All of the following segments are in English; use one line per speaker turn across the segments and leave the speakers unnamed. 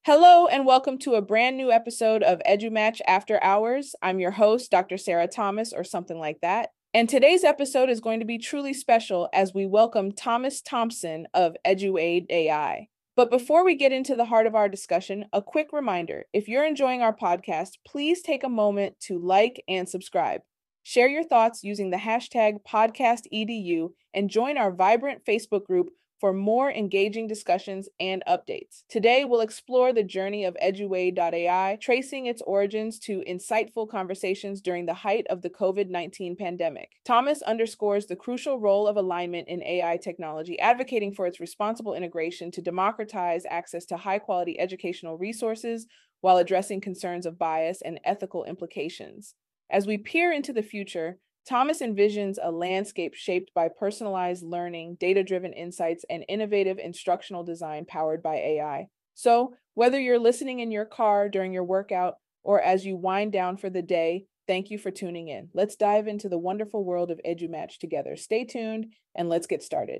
Hello and welcome to a brand new episode of EduMatch After Hours. I'm your host, Dr. Sarah Thomas, or something like that. And today's episode is going to be truly special as we welcome Thomas Thompson of EduAid AI. But before we get into the heart of our discussion, a quick reminder, if you're enjoying our podcast, please take a moment to like and subscribe. Share your thoughts using the hashtag PodcastEDU and join our vibrant Facebook group for more engaging discussions and updates. Today, we'll explore the journey of EduAid.ai, tracing its origins to insightful conversations during the height of the COVID-19 pandemic. Thomas underscores the crucial role of alignment in AI technology, advocating for its responsible integration to democratize access to high-quality educational resources while addressing concerns of bias and ethical implications. As we peer into the future, Thomas envisions a landscape shaped by personalized learning, data-driven insights, and innovative instructional design powered by AI. So, whether you're listening in your car during your workout or as you wind down for the day, thank you for tuning in. Let's dive into the wonderful world of EduMatch together. Stay tuned and let's get started.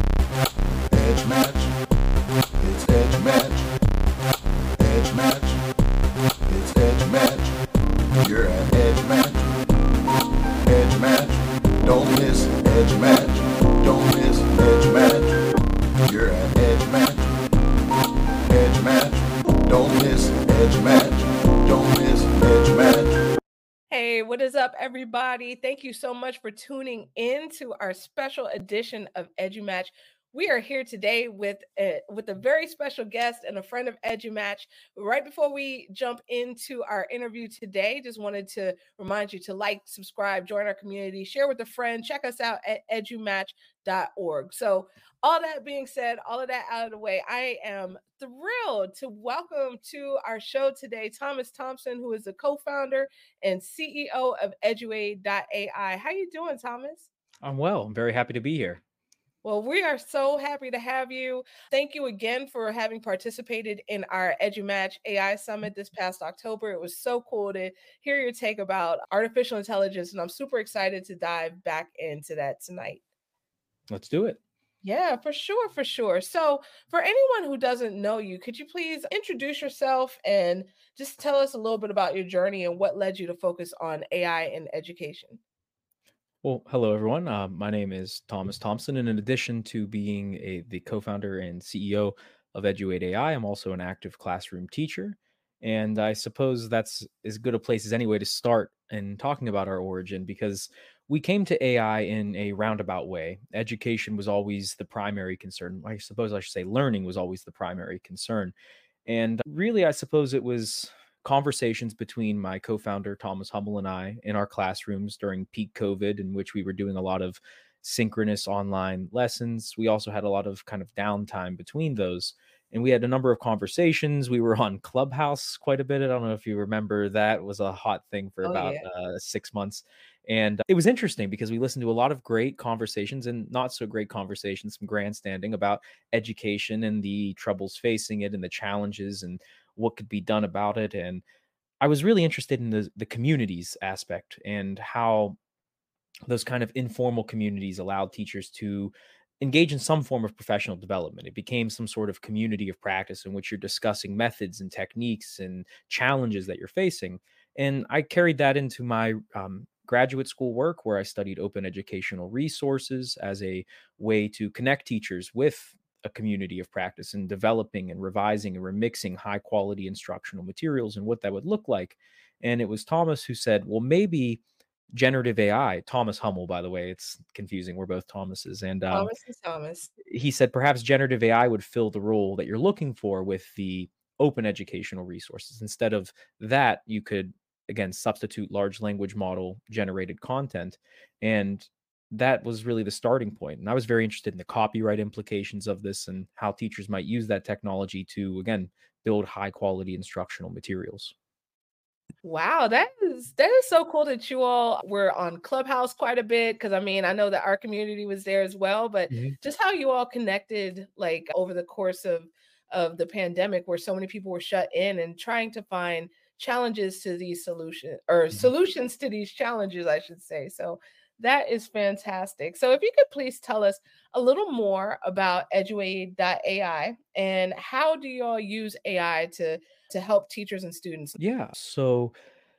Edge Match. It's Edge Match. Edge Match. It's Edge Match. You're at Edge Match. Edge Match. Don't miss Edge Match. Don't miss Edge Match. You're at Edge Match. Edge Match. Don't miss Edge Match. Don't miss Edge Match.
Hey, what is up, everybody? Thank you so much for tuning in to our special edition of EduMatch. We are here today with a very special guest and a friend of EduMatch. Right before we jump into our interview today, just wanted to remind you to like, subscribe, join our community, share with a friend, check us out at edumatch.org. So all that being said, all of that out of the way, I am thrilled to welcome to our show today Thomas Thompson, who is the co-founder and CEO of EduAid.ai. How you doing, Thomas?
I'm well. I'm very happy to be here.
Well, we are so happy to have you. Thank you again for having participated in our EduMatch AI Summit this past October. It was so cool to hear your take about artificial intelligence, and I'm super excited to dive back into that tonight.
Let's do it.
Yeah, for sure. So for anyone who doesn't know you, could you please introduce yourself and just tell us a little bit about your journey and what led you to focus on AI in education?
Well, hello, everyone. My name is Thomas Thompson, and in addition to being the co-founder and CEO of EduAid AI, I'm also an active classroom teacher. And I suppose that's as good a place as any way to start in talking about our origin, because we came to AI in a roundabout way. Education was always the primary concern. I suppose I should say learning was always the primary concern. And really, I suppose it was conversations between my co-founder Thomas Hummel and I in our classrooms during peak COVID, in which we were doing a lot of synchronous online lessons. We also had a lot of kind of downtime between those. And we had a number of conversations. We were on Clubhouse quite a bit. I don't know if you remember that was a hot thing for
Oh,
about
yeah.
6 months. And it was interesting because we listened to a lot of great conversations and not so great conversations, some grandstanding about education and the troubles facing it and the challenges and what could be done about it. And I was really interested in the communities aspect and how those kind of informal communities allowed teachers to engage in some form of professional development. It became some sort of community of practice in which you're discussing methods and techniques and challenges that you're facing. And I carried that into my graduate school work, where I studied open educational resources as a way to connect teachers with a community of practice and developing and revising and remixing high quality instructional materials and what that would look like. And it was Thomas who said, well, maybe generative AI, Thomas Hummel, by the way, it's confusing. We're both Thomases. And
Thomas is Thomas.
he said perhaps generative AI would fill the role that you're looking for with the open educational resources. Instead of that, you could, again, substitute large language model generated content. And that was really the starting point. And I was very interested in the copyright implications of this and how teachers might use that technology to, again, build high quality instructional materials.
Wow, that is so cool that you all were on Clubhouse quite a bit, because I mean, I know that our community was there as well, but just how you all connected like over the course of the pandemic, where so many people were shut in and trying to find challenges to these solutions, or
Mhm.
solutions to these challenges, I should say. So That is fantastic. So if you could please tell us a little more about Eduaid.ai and how do you all use AI to help teachers and students?
Yeah. So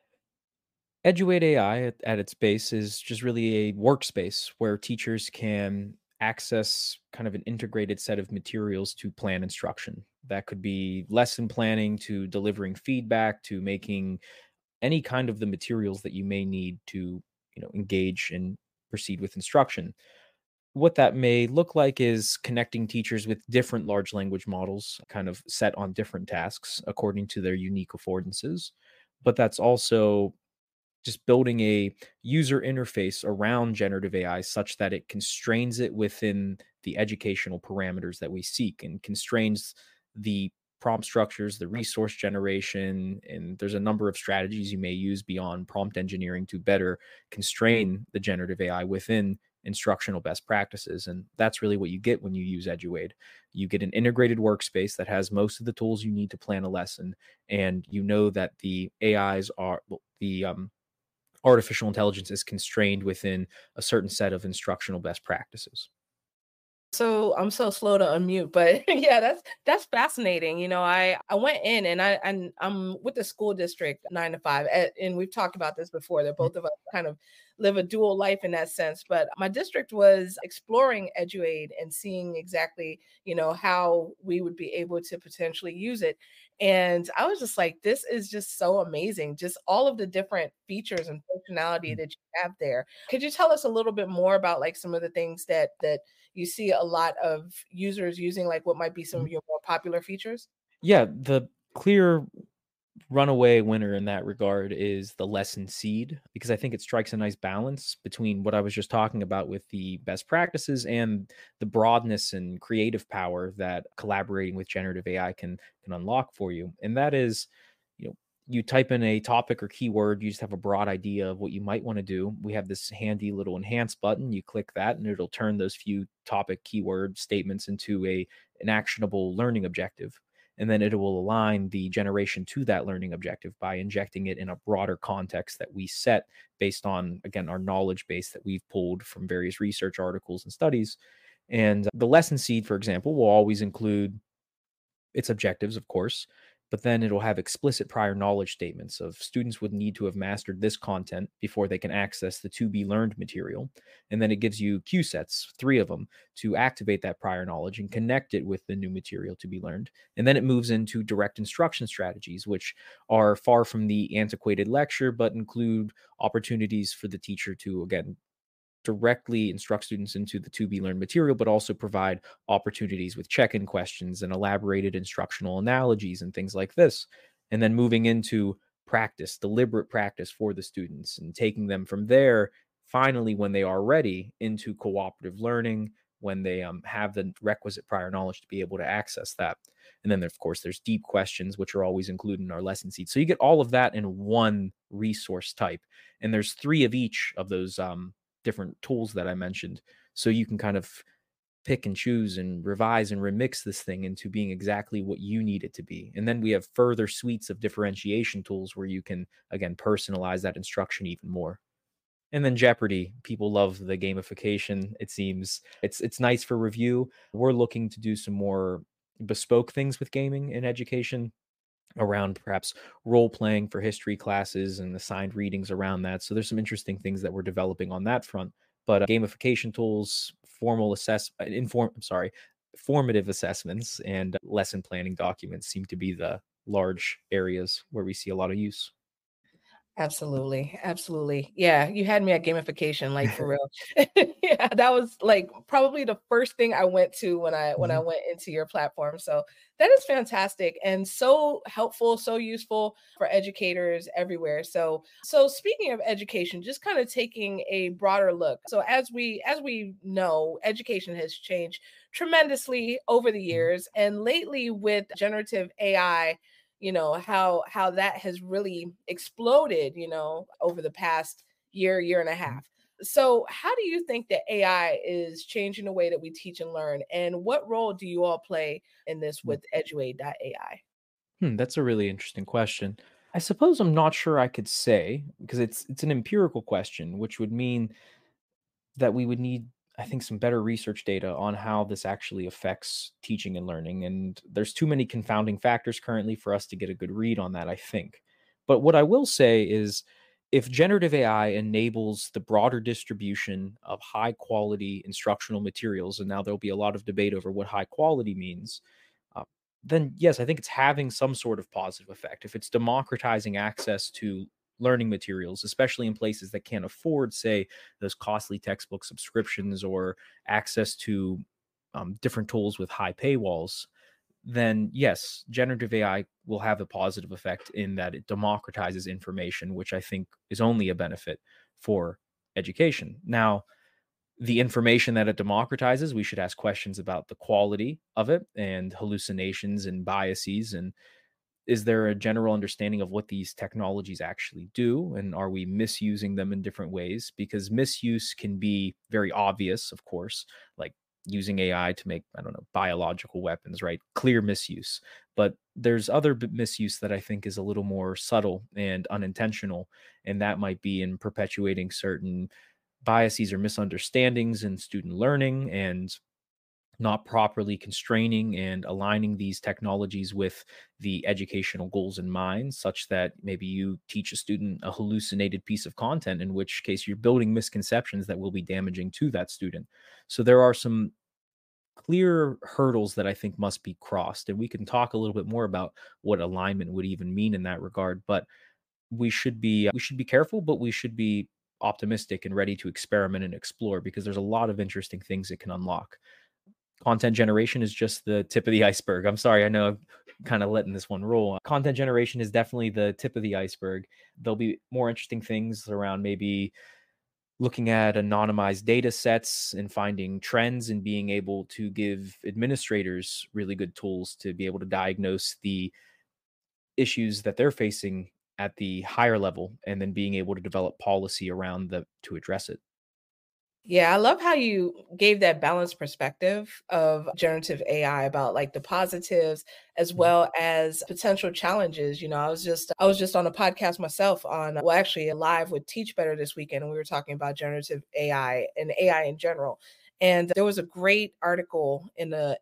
Eduate AI at its base is just really a workspace where teachers can access kind of an integrated set of materials to plan instruction. That could be lesson planning to delivering feedback to making any kind of the materials that you may need to, engage and proceed with instruction. What that may look like is connecting teachers with different large language models, kind of set on different tasks according to their unique affordances. But that's also just building a user interface around generative AI such that it constrains it within the educational parameters that we seek and constrains the prompt structures, the resource generation, and there's a number of strategies you may use beyond prompt engineering to better constrain the generative AI within instructional best practices. And that's really what you get when you use Eduaid. You get an integrated workspace that has most of the tools you need to plan a lesson, and you know that the AIs are well, the artificial intelligence is constrained within a certain set of instructional best practices.
So I'm so slow to unmute, but yeah, that's fascinating. I went in and I'm with the school district 9 to 5, and we've talked about this before. That both of us kind of live a dual life in that sense. But my district was exploring Eduaid and seeing exactly how we would be able to potentially use it. And I was just like, this is just so amazing. Just all of the different features and functionality that you have there. Could you tell us a little bit more about like some of the things that you see a lot of users using, like what might be some
Mhm.
of your more popular features?
Yeah, the clear runaway winner in that regard is the lesson seed because I think it strikes a nice balance between what I was just talking about with the best practices and the broadness and creative power that collaborating with generative AI can unlock for you. And that is, you know, you type in a topic or keyword, you just have a broad idea of what you might want to do. We have this handy little enhance button. You click that and it'll turn those few topic keyword statements into an actionable learning objective, and then it will align the generation to that learning objective by injecting it in a broader context that we set based on, again, our knowledge base that we've pulled from various research articles and studies. And the lesson seed, for example, will always include its objectives, of course, but then it'll have explicit prior knowledge statements of students would need to have mastered this content before they can access the to be learned material. And then it gives you cue sets, 3 of them, to activate that prior knowledge and connect it with the new material to be learned. And then it moves into direct instruction strategies, which are far from the antiquated lecture, but include opportunities for the teacher to, again, directly instruct students into the to be learned material, but also provide opportunities with check in questions and elaborated instructional analogies and things like this. And then moving into practice, deliberate practice for the students, and taking them from there, finally, when they are ready, into cooperative learning, when they have the requisite prior knowledge to be able to access that. And then, of course, there's deep questions, which are always included in our lesson seed. So you get all of that in one resource type. And there's 3 of each of those different tools that I mentioned. So you can kind of pick and choose and revise and remix this thing into being exactly what you need it to be. And then we have further suites of differentiation tools where you can, again, personalize that instruction even more. And then Jeopardy, people love the gamification. It seems it's nice for review. We're looking to do some more bespoke things with gaming in education around perhaps role playing for history classes and assigned readings around that. So there's some interesting things that we're developing on that front. But gamification tools, formative assessments, and lesson planning documents seem to be the large areas where we see a lot of use.
Absolutely, absolutely. Yeah, you had me at gamification, like for real. Yeah, that was like probably the first thing I went to when I
Mhm.
went into your platform. So that is fantastic and so helpful, so useful for educators everywhere. So speaking of education, just kind of taking a broader look. So as we know, education has changed tremendously over the
Mhm.
years, and lately with generative AI, how that has really exploded, over the past year and a
Mhm.
half. So how do you think that AI is changing the way that we teach and learn, and what role do you all play in this
Mhm.
with Eduate.ai?
That's a really interesting question. I suppose I'm not sure I could say because it's an empirical question, which would mean that we would need, I think, some better research data on how this actually affects teaching and learning. And there's too many confounding factors currently for us to get a good read on that, I think. But what I will say is, if generative AI enables the broader distribution of high quality instructional materials, and now there'll be a lot of debate over what high quality means, uh, then yes, I think it's having some sort of positive effect. If it's democratizing access to learning materials, especially in places that can't afford, say, those costly textbook subscriptions or access to different tools with high paywalls, then yes, generative AI will have a positive effect in that it democratizes information, which I think is only a benefit for education. Now, the information that it democratizes, we should ask questions about the quality of it and hallucinations and biases. And is there a general understanding of what these technologies actually do? And are we misusing them in different ways? Because misuse can be very obvious, of course, like using AI to make, I don't know, biological weapons, right? Clear misuse. But there's other misuse that I think is a little more subtle and unintentional. And that might be in perpetuating certain biases or misunderstandings in student learning and not properly constraining and aligning these technologies with the educational goals in mind, such that maybe you teach a student a hallucinated piece of content, in which case you're building misconceptions that will be damaging to that student. So there are some clear hurdles that I think must be crossed. And we can talk a little bit more about what alignment would even mean in that regard. But we should be careful, but we should be optimistic and ready to experiment and explore, because there's a lot of interesting things it can unlock. Content generation is just the tip of the iceberg. I'm sorry, I know I'm kind of letting this one roll. Content generation is definitely the tip of the iceberg. There'll be more interesting things around maybe looking at anonymized data sets and finding trends and being able to give administrators really good tools to be able to diagnose the issues that they're facing at the higher level, and then being able to develop policy around the to address it.
Yeah, I love how you gave that balanced perspective of generative AI about like the positives as
Mhm.
well as potential challenges. I was just on a podcast myself on well actually live with Teach Better this weekend, and we were talking about generative AI and AI in general. And there was a great article in the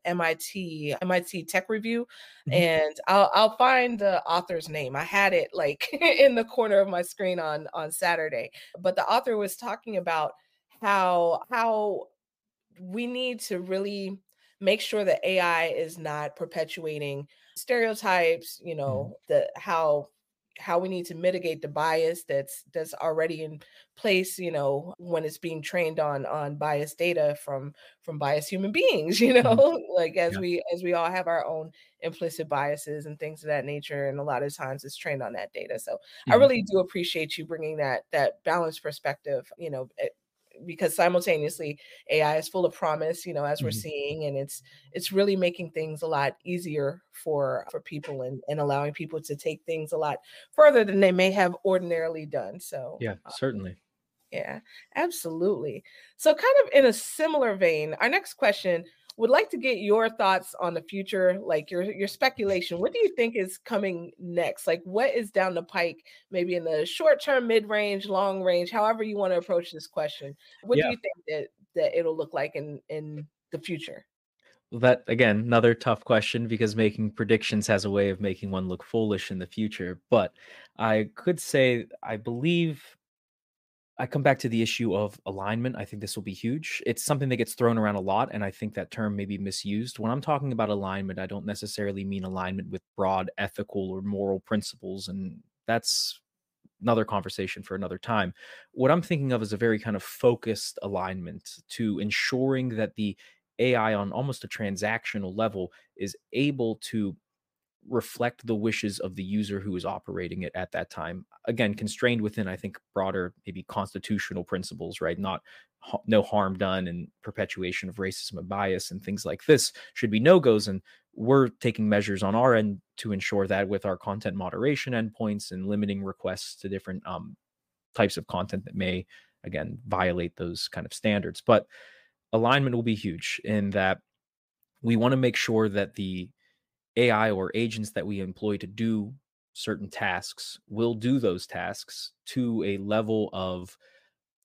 MIT Tech Review,
Mhm.
and I'll find the author's name. I had it like in the corner of my screen on Saturday, but the author was talking about how we need to really make sure that AI is not perpetuating stereotypes,
Mhm.
the how we need to mitigate the bias that's already in place, when it's being trained on biased data from biased human beings,
Mhm.
like
Yeah.
as we all have our own implicit biases and things of that nature, and a lot of times it's trained on that data. So I
Mhm.
really do appreciate you bringing that balanced perspective, because simultaneously AI is full of promise, as we're
Mhm.
seeing, and it's really making things a lot easier for people, and allowing people to take things a lot further than they may have ordinarily done. So
Yeah, certainly.
yeah, absolutely. So kind of in a similar vein, our next question would like to get your thoughts on the future, like your speculation. What do you think is coming next? Like what is down the pike, maybe in the short term, mid range, long range, however you want to approach this question. What do
Yeah.
you think that it'll look like in the future?
Well, that again, another tough question, because making predictions has a way of making one look foolish in the future. But I could say I believe I come back to the issue of alignment. I think this will be huge. It's something that gets thrown around a lot, and I think that term may be misused. When I'm talking about alignment, I don't necessarily mean alignment with broad ethical or moral principles, and that's another conversation for another time. What I'm thinking of is a very kind of focused alignment to ensuring that the AI on almost a transactional level is able to reflect the wishes of the user who is operating it at that time. Again, constrained within, I think, broader, maybe constitutional principles, right? Not no harm done and perpetuation of racism and bias and things like this should be no goes. And we're taking measures on our end to ensure that with our content moderation endpoints and limiting requests to different types of content that may, again, violate those kind of standards. But alignment will be huge in that we want to make sure that the AI or agents that we employ to do certain tasks will do those tasks to a level of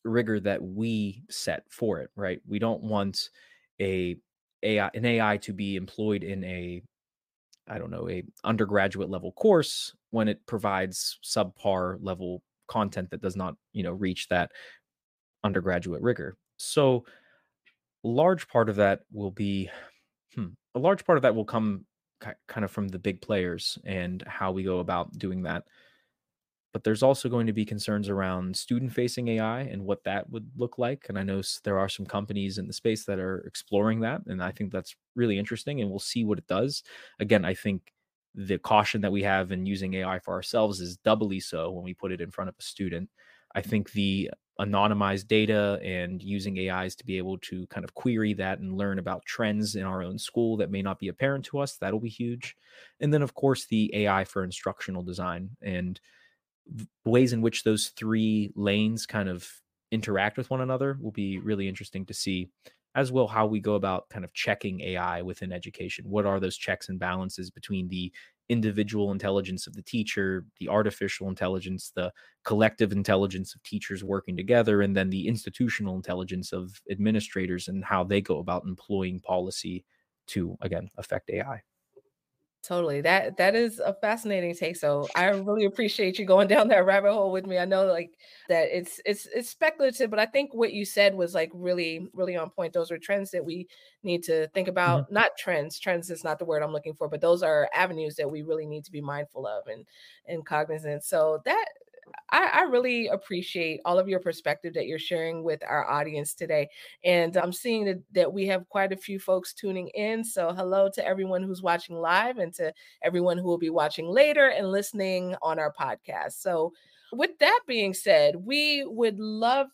rigor that we set for it, right? We don't want an AI to be employed in a undergraduate level course when it provides subpar level content that does not, reach that undergraduate rigor. So large part of that will be a large part of that will come kind of from the big players and how we go about doing that. But there's also going to be concerns around student facing AI and what that would look like. And I know there are some companies in the space that are exploring that. And I think that's really interesting. And we'll see what it does. Again, I think the caution that we have in using AI for ourselves is doubly so when we put it in front of a student. I think the anonymized data and using AIs to be able to kind of query that and learn about trends in our own school that may not be apparent to us, that'll be huge. And then, of course, the AI for instructional design and ways in which those three lanes kind of interact with one another will be really interesting to see, as well how we go about kind of checking AI within education. What are those checks and balances between the individual intelligence of the teacher, the artificial intelligence, the collective intelligence of teachers working together, and then the institutional intelligence of administrators and how they go about employing policy to, again, affect AI.
Totally. That is a fascinating take. So I really appreciate you going down that rabbit hole with me. I know like that it's speculative, but I think what you said was like really, really on point. Those are trends that we need to think about. Not trends. Trends is not the word I'm looking for, but those are avenues that we really need to be mindful of and cognizant. So that I really appreciate all of your perspective that you're sharing with our audience today. And I'm seeing that we have quite a few folks tuning in. So hello to everyone who's watching live and to everyone who will be watching later and listening on our podcast. So with that being said, we'd love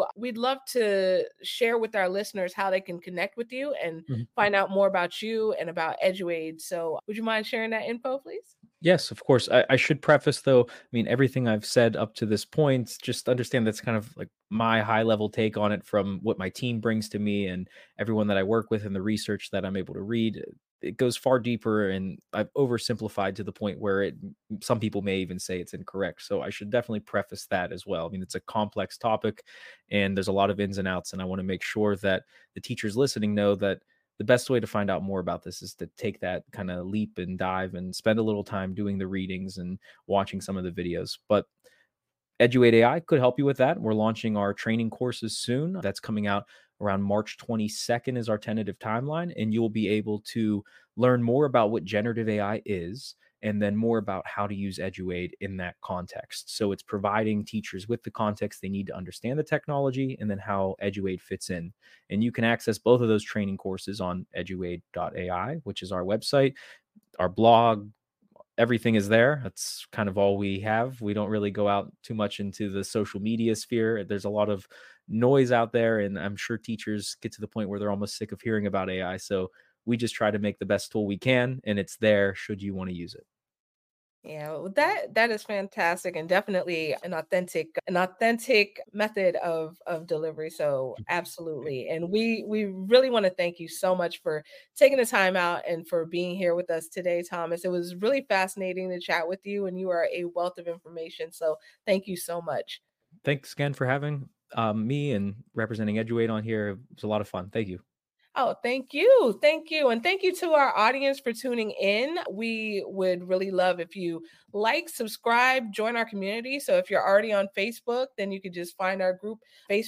to share with our listeners how they can connect with you and find out more about you and about EduAid. So would you mind sharing that info, please?
Yes, of course. I should preface though, I mean, everything I've said up to this point, just understand that's kind of like my high level take on it from what my team brings to me and everyone that I work with and the research that I'm able to read. It goes far deeper and I've oversimplified to the point where some people may even say it's incorrect. So I should definitely preface that as well. I mean, it's a complex topic and there's a lot of ins and outs. And I want to make sure that the teachers listening know that the best way to find out more about this is to take that kind of leap and dive and spend a little time doing the readings and watching some of the videos. But EduAid AI could help you with that. We're launching our training courses soon. That's coming out around March 22nd is our tentative timeline. And you'll be able to learn more about what generative AI is and then more about how to use EduAid in that context. So it's providing teachers with the context they need to understand the technology and then how EduAid fits in. And you can access both of those training courses on eduaid.ai, which is our website, our blog. Everything is there. That's kind of all we have. We don't really go out too much into the social media sphere. There's a lot of noise out there, and I'm sure teachers get to the point where they're almost sick of hearing about AI. So we just try to make the best tool we can, and it's there should you want to use it.
Yeah, well, that is fantastic and definitely an authentic method of delivery. So absolutely. And we really want to thank you so much for taking the time out and for being here with us today, Thomas. It was really fascinating to chat with you and you are a wealth of information. So thank you so much.
Thanks again for having me and representing EduAid on here. It was a lot of fun. Thank you.
Oh, thank you. Thank you. And thank you to our audience for tuning in. We would really love if you like, subscribe, join our community. So if you're already on Facebook, then you can just find our group,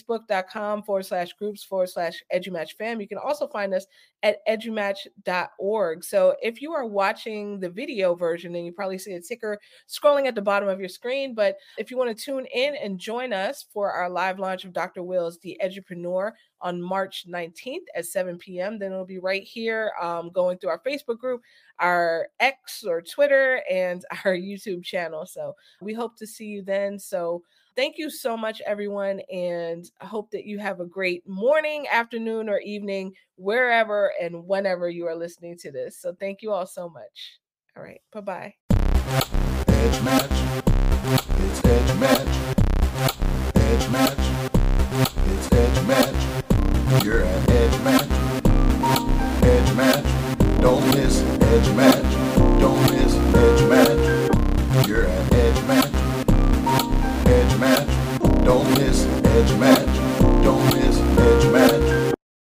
facebook.com/groups/EduMatchFam. You can also find us at edumatch.org. So if you are watching the video version, then you probably see a ticker scrolling at the bottom of your screen. But if you want to tune in and join us for our live launch of Dr. Will's The Edupreneur on March 19th at 7 p.m. Then it'll be right here going through our Facebook group, our X or Twitter, and our YouTube channel. So we hope to see you then. So thank you so much, everyone. And I hope that you have a great morning, afternoon, or evening, wherever and whenever you are listening to this. So thank you all so much. All right. Bye-bye.
Edge Match. It's Edge Match.